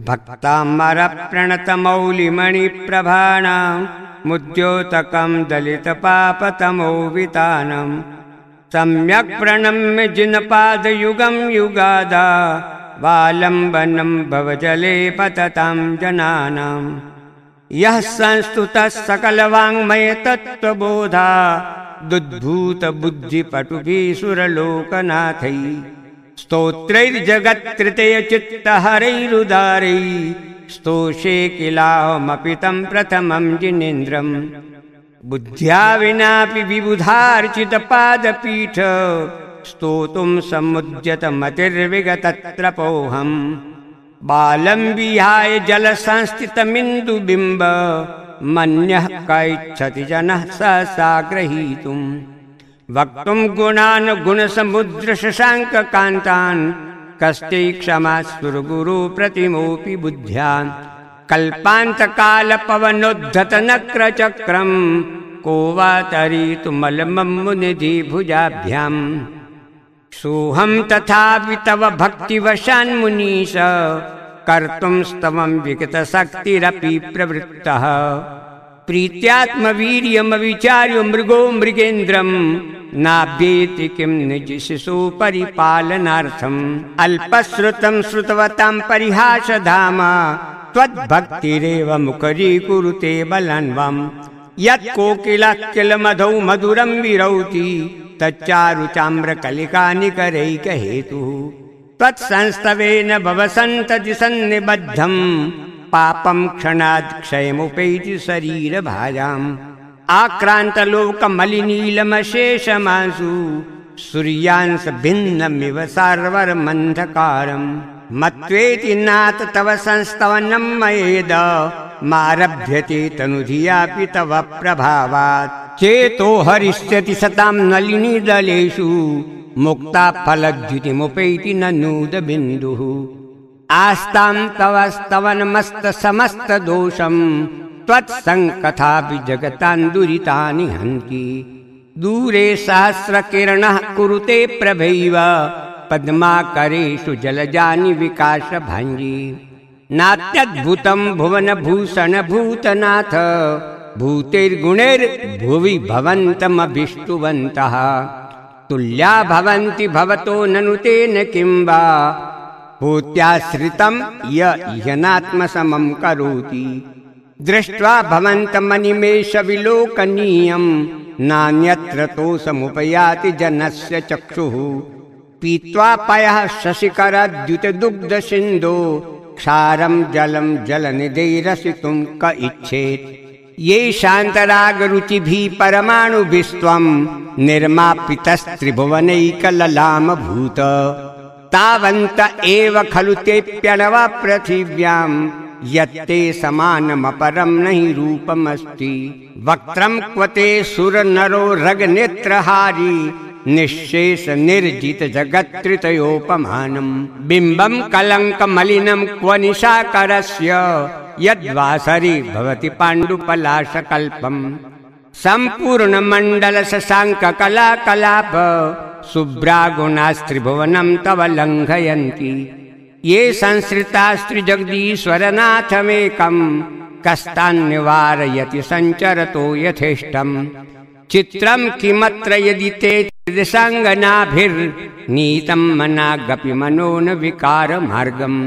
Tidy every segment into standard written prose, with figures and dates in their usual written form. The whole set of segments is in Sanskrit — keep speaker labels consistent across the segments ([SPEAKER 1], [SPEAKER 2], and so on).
[SPEAKER 1] भक्तामरप्रणतमौलिमणिप्रभाणां मुद्योतकं दलितपापतमोवितानं सम्यक् प्रणम्य जिनपादयुगं युगादा वालम्बनं भवजले पततां जनानां यः संस्तुतः सकलवाङ्मयतत्त्वबोधा दुद्भूतबुद्धिपटुभिः सुरलोकनाथैः स्तोत्रैर्जगत्तृतीयचित्तहरैरुदारैः स्तोषे किलाहमपि तं प्रथमं जिनेन्द्रम् बुद्ध्या विनापि विबुधार्चितपादपीठ स्तोतुं समुद्यतमतिर्विगतत्रपोऽहम् बालं विहाय जलसंस्थितमिन्दुबिम्ब मन्यः क इच्छति जनः सहसा ग्रहीतुम् वक्तुं गुणान् गुणसमुद्रशशाङ्ककान्तान् कस्ते क्षमास्फुर्गुरु प्रतिमोऽपि बुद्ध्यान् कल्पान्तकालपवनोद्धतनक्रचक्रं को वा तरीतुमलमं मुनिधि भुजाभ्याम् सोऽहं तथापि तव भक्तिवशान्मुनीश कर्तुं स्तवं विगतशक्तिरपि प्रवृत्तः प्रीत्यात्मवीर्यमविचार्य मृगो मृगेन्द्रं नाभ्येति किं निजशिशु परिपालनार्थम् अल्पश्रुतं श्रुतवतां परिहासधामा त्वद्भक्तिरेव मुखरीकुरुते बलान्वाम् यत् कोकिलः किल मधौ मधुरं विरौति तच्चारुचाम्रकलिकानिकरैकहेतुः त्वत्संस्तवेन भवसन्तति सन्निबद्धम् पापं क्षणात् क्षयमुपैति शरीरभाजाम् आक्रान्तलोकमलिनीलमशेषमासु सूर्यांश भिन्नमिव सार्वरमन्धकारम् मत्वेति नाथ तव संस्तवनं मयेद मारभ्यते तनुधियापि तव प्रभावात् चेतो हरिष्यति सतां नलिनीदलेषु मुक्ता फलद्युतिमुपैति ननूदबिन्दुः आस्तां तव स्तवनमस्तसमस्तदोषं त्वत्सङ्कथापि जगतां दुरितानि हन्ति दूरे सहस्रकिरणः कुरुते प्रभैव पद्माकरेषु जलजानि विकासभञ्जी नात्यद्भुतं भुवनभूषणभूतनाथ भूतैर्गुणैर्भुवि भवन्तमभिष्टुवन्तः तुल्या भवन्ति भवतो ननु तेन किं वा भूत्याश्रितं यनात्मसमं करोति दृष्ट्वा भवन्तमनिमेषविलोकनीयं नान्यत्र तोषमुपयाति जनस्य चक्षुः पीत्वा पयः शशिकरद्युतदुग्धसिन्धो क्षारं जलं जलनिधैरसितुं क इच्छेत् ये शान्तरागरुचिभिः परमाणुभिस्त्वं निर्मापितस्त्रिभुवनैकललामभूत तावन्त एव खलु तेऽप्यणव पृथिव्यां यत्ते समानमपरं नहि रूपमस्ति वक्त्रं क्वते सुरनरो रगनेत्रहारी निःशेष निर्जित जगत्त्रितयोपमानं बिम्बं कलङ्कमलिनं क्व निशाकरस्य यद्वासरि भवति पाण्डुपलाशकल्पम् सम्पूर्णमण्डलशशाङ्ककलाकलाप शुभ्रागुणास्त्रिभुवनं तव लङ्घयन्ति ये संसृतास्त्रिजगदीश्वरनाथमेकं कस्तान्निवारयति सञ्चरतो यथेष्टम् चित्रं किमत्र यदि ते त्रिदिशाङ्गनाभिर्नीतं मनागपि मनो न विकारमार्गम्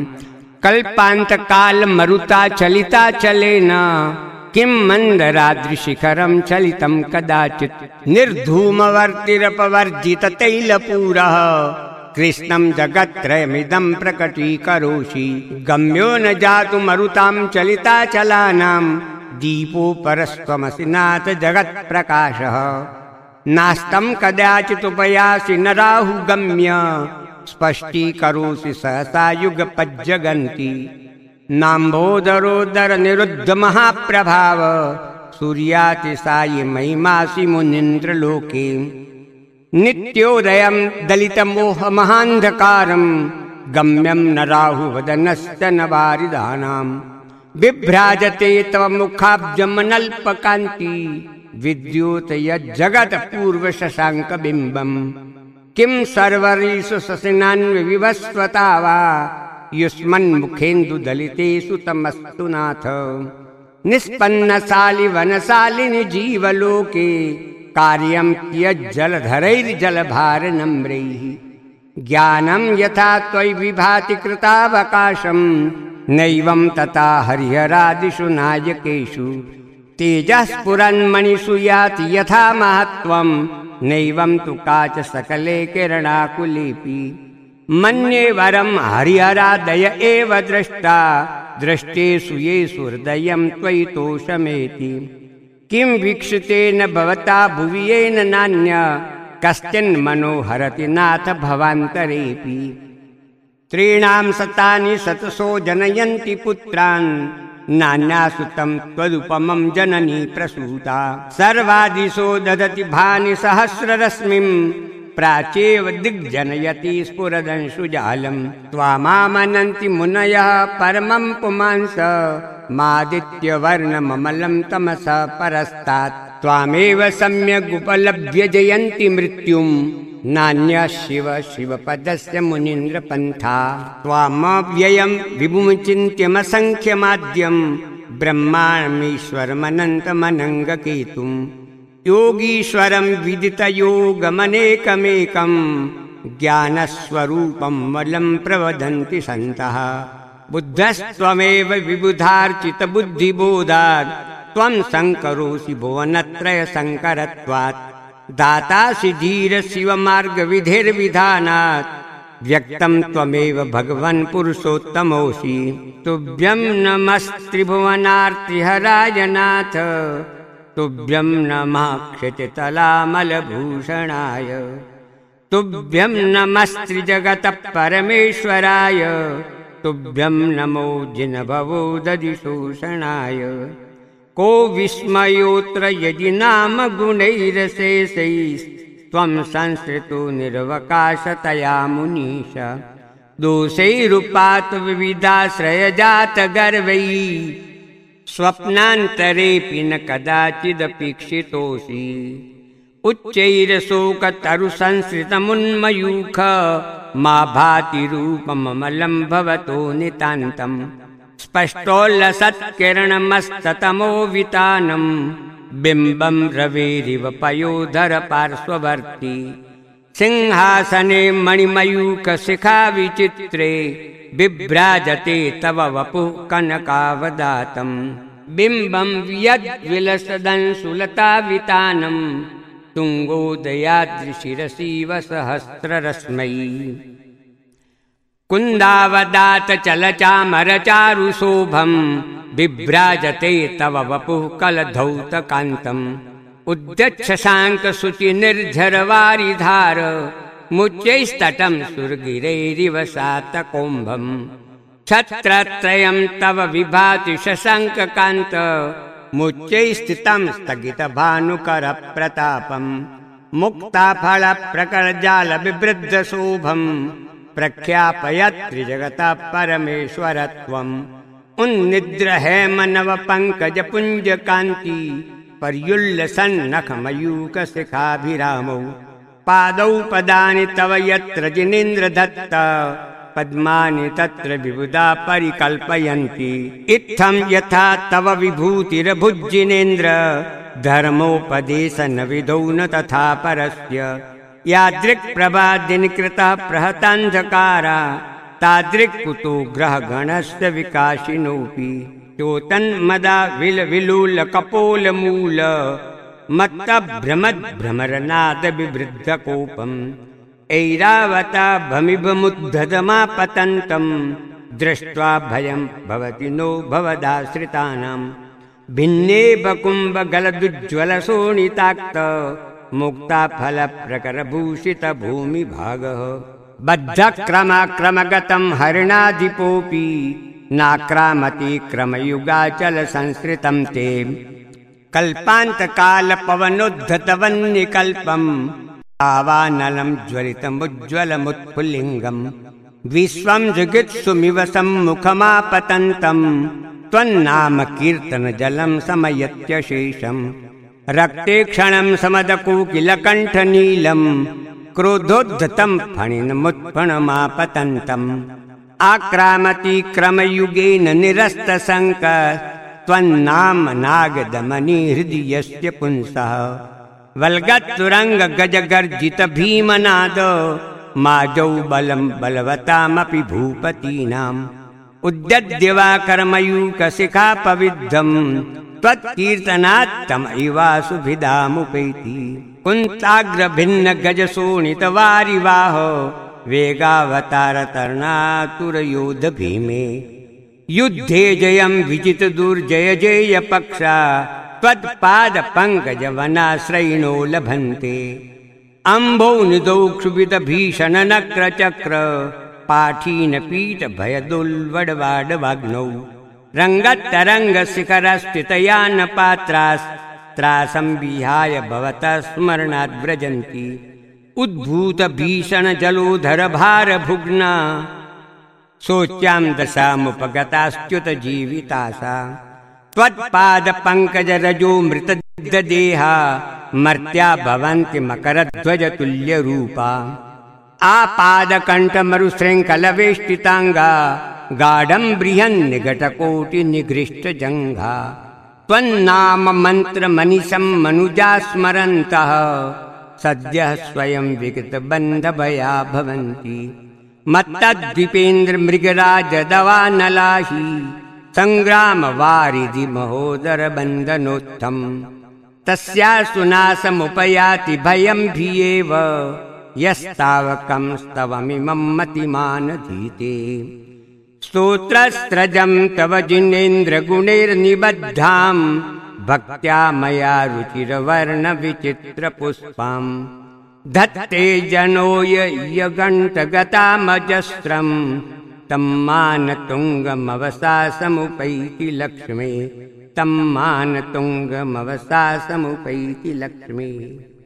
[SPEAKER 1] कल्पान्तकालमरुताचलिताचलेन किं मन्दराद्रिशिखरं चलितं कदाचित् निर्धूमवर्तिरपवर्जिततैलपूरः कृष्णं जगत्त्रयमिदं प्रकटीकरोषि गम्यो न जातु मरुतां चलिताचलानां दीपो परस्त्वमसि नाथ जगत्प्रकाशः नास्तं कदाचिदुपयासि न राहुगम्य स्पष्टीकरोषि सहसा युगपज्जगन्ति नाम्भोदरोदर निरुद्ध महाप्रभाव सूर्यातिसायि महिमासि मुनीन्द्रलोके नित्योदयं दलितमोहमहान्धकारं गम्यं न राहुवदनश्च न वारिदानां बिभ्राजते तव मुखाब्जमनल्पकान्ति विद्योतयज्जगत्पूर्वशशाङ्कबिम्बम् किं सर्वरीषु शशिनान्विवस्वता वा युष्मन्मुखेन्दुदलितेषु तमस्तु नाथ। निष्पन्नशालिवनशालिनि जीवलोके कार्यं कियज्जलधरैर्जलभारनम्रैः। ज्ञानं यथा त्वयि विभाति कृतावकाशं नैवं तथा हरिहरादिषु नायकेषु। तेजः स्फुरन्मणिषु याति यथा महत्त्वं नैवं तु काच सकले किरणाकुलेऽपि। मन्ये वरं हरिहरादय एव द्रष्टा दृष्टेषु येषु हृदयं त्वयि तोषमेति। किं वीक्षितेन भवता भुवि येन नान्य कश्चिन्मनोहरति नाथ भवान्तरेऽपि। त्रीणां शतानि शतशो जनयन्ति पुत्रान् नान्यासुतं त्वदुपमं जननी प्रसूता। सर्वादिशो ददति भानि सहस्ररश्मिं प्राचेव दिग्जनयति स्फुरदंशुजालं। त्वामामनन्ति मुनयः परमं पुमांस मादित्यवर्णममलं तमसः परस्तात्। त्वामेव सम्यगुपलभ्य जयन्ति मृत्युं नान्यः शिव शिवपदस्य मुनीन्द्रपन्था। त्वामव्ययं विभुमचिन्त्यमसङ्ख्यमाद्यं ब्रह्माणमीश्वरमनन्तमनङ्गकेतुं। योगीश्वरं विदितयोगमनेकमेकं ज्ञानस्वरूपं मलं प्रवदन्ति सन्तः। बुद्धस्त्वमेव विबुधार्चितबुद्धिबोधात् त्वं शङ्करोऽसि भुवनत्रयशङ्करत्वात्। दातासि धीरशिवमार्गविधिर्विधानात् व्यक्तं त्वमेव भगवन् पुरुषोत्तमोऽसि। तुभ्यं नमस्त्रिभुवनार्तिहराय नाथ तुभ्यं नमः क्षितितलामलभूषणाय। तुभ्यं नमस्त्रिजगतः परमेश्वराय तुभ्यं नमो जिनभवोदधिशोषणाय। को विस्मयोऽत्र यदि नाम गुणैरशेषैस्त्वं संसृतो निर्वकाशतया मुनीश। दोषैरुपात विविधाश्रयजातगर्वैः स्वप्नान्तरेऽपि न कदाचिदपीक्षितोऽसि। उच्चैरशोकतरुसंसृतमुन्मयूख मा भाति रूपममलं भवतो नितान्तम्। स्पष्टोल्लसत्किरणमस्ततमोवितानं बिम्बं रवेरिव पयोधर पार्श्ववर्ती। सिंहासने मणिमयूखशिखा विचित्रे बिभ्राजते तव वपुः कनकावदातं। बिम्बं यद्विलसदंशुलतावितानं तुङ्गोदयाद्रिशिरसीव सहस्ररश्मै। कुन्दावदातचलचामरचारुशोभं बिभ्राजते तव वपुः कलधौतकान्तम्। उद्यच्छशाङ्कशुचिनिर्झरवारिधार मुच्चैस्तटं सुरगिरैरिव शातकोम्भम्। छत्रत्रयं तव विभाति शशाङ्ककान्त मुच्चैस्थितं स्थगितभानुकरप्रतापम्। मुक्ताफलप्रकरजालविवृद्धशोभं प्रख्यापयत्रिजगतः परमेश्वरत्वम्। उन्निद्रहेमनवपङ्कजपुञ्जकान्ति पर्युल्लसन्नखमयूखशिखाभिरामौ। पादौ पदानि तव यत्र जिनेन्द्रदत्त पद्मानि तत्र विबुधा परिकल्पयन्ति। इत्थं यथा तव विभूतिरभुज्जिनेन्द्र धर्मोपदेशन विधौ न तथा परस्य। यादृक्प्रभादिनकृतः प्रहतान्धकारा तादृक्कुतो ग्रहगणस्य विकाशिनोऽपि। चोतन्मदा विलविलोलकपोलमूल मत्तभ्रमद्भ्रमरनादविवृद्धकोपम्। ऐरावता भमिभमुद्धतमापतन्तं दृष्ट्वा भयं भवति नो भवदाश्रितानां। भिन्ने बकुम्भगलदुज्ज्वलशोणिताक्त मुक्ताफलप्रकरभूषितभूमिभागः। बद्धक्रमाक्रमगतं हरिणाधिपोऽपि नाक्रामति क्रमयुगाचलसंसृतं ते। कल्पान्तकालपवनोद्धतवह्निकल्पं आवानलं ज्वलितमुज्ज्वलमुत्फुल्लिङ्गम्। विश्वं जुगुत्सुमिव सम्मुखमापतन्तं त्वन्नामकीर्तनजलं समयत्यशेषम्। रक्ते क्षणं समदकोकिलकण्ठनीलं क्रोधोद्धतं फणिनमुत्फणमापतन्तम्। आक्रामति क्रमयुगेन निरस्तशङ्क त्वन्नाम नागदमनि हृदयस्य पुंसः वल्गत्तुरङ्ग गजगर्जित भीमनाद माजौ बलं बलवतामपि भूपतीनाम् उद्यद्यवाकर्मयूकशिखापविद्धम् त्वत्कीर्तनात्तमैवासुभिधामुपैति कुन्ताग्रभिन्न गजशोणितवारिवाहो वेगावतारतर्णातुरयोध भीमे युद्धे जयं विजित दुर्जय जय पक्षा त्वत्पादपङ्कजवनाश्रयिणो लभन्ते अम्भो निदौ क्षुभित भीषण नक्र चक्र पाठीन पीठ भयदुल्वडवाडवाग्नौ रङ्गतरङ्ग शिखरस्थितयान पात्रास्त्रासं विहाय भवतः स्मरणाद् व्रजन्ति उद्भूत भीषण जलोधर भार भुग्ना शोच्यां दशामुपगतास्त्युत जीवितासा त्वत्पाद पंकज रजो मृत देहा मर्त्या भवन्ति मकरध्वज तुल्य रूपा आपाद कंठ मरुशृंखल वेष्टितांगा गाढं बृहन् निघटकोटि निघृष्ट जंघा त्वन्नाम मंत्र मनिषं मनुजा स्मरन्तः सद्यः स्वयं विगत बंध भया भवन्ति मत्तद्वीपेन्द्र मृगराज दवानलाहि संग्राम वारिधि महोदर बंधनोत्थम तस्यास्तु नाशमुपयाति भयं भियेव यस्तावकं स्तवमिमं मतिमानधीते स्तोत्रस्त्रजं तव जिनेन्द्र गुणैर्निबद्धां भक्त्या मया रुचिरवर्ण विचित्र पुष्पां धत्ते जनो यगण्टगतामजस्रं तं मानतुङ्गमवसासमुपैति लक्ष्मी तं मानतुङ्गमवसासमुपैति लक्ष्मी।